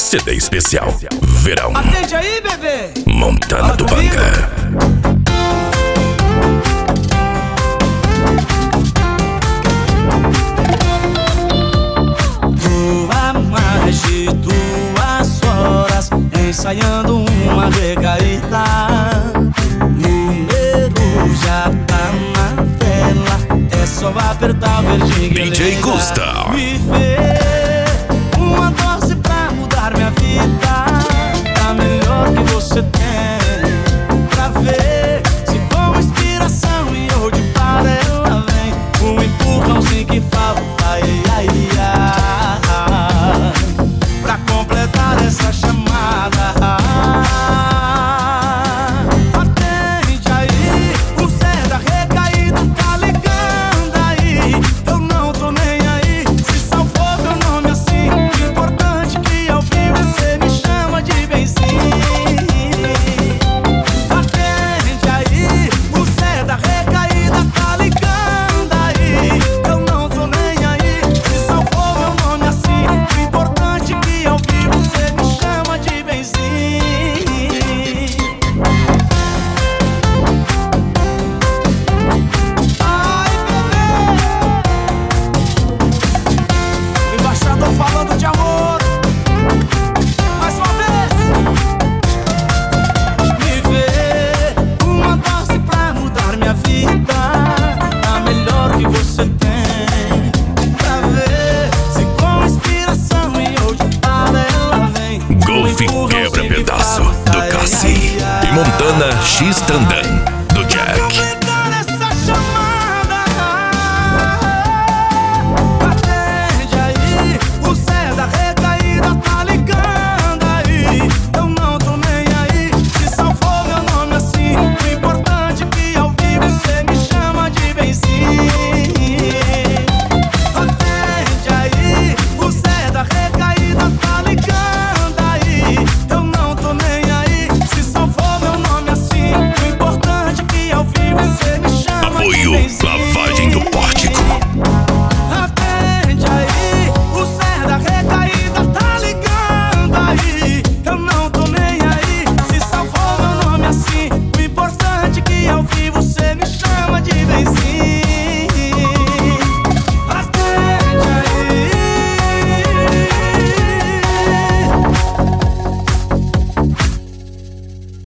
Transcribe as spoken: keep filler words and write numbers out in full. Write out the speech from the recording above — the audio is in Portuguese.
C D especial Verão. Atende aí, bebê. Montana do Banga. Tô há mais de duas horas ensaiando uma recaída. Número já tá na tela, é só apertar verdinho. D J Gusta. Me vê uma dose pra mudar minha vida, a melhor que você tem, pra ver se com inspiração e eu de para ela vem. Um empurrãozinho que falta, ai, ai, ai, pra completar essa chamada. Atende aí, o Zé da recaída tá ligando aí. Eu não tô nem aí, se salvou meu nome assim. Importante que ao fim você me chama de benzinho. Atende aí, o Zé da recaída tá ligando aí. Eu não tô nem aí, se salvou meu nome assim. Importante que ao fim você me chama de benzinho. Ai, bebê, o embaixador falando de amor. Mais uma vez. Me vê uma dose pra mudar minha vida, a melhor que você tem, pra ver se com inspiração e hoje para ela vem. Golfe Quebra Pedaço do Cassi e Montana X Tandan.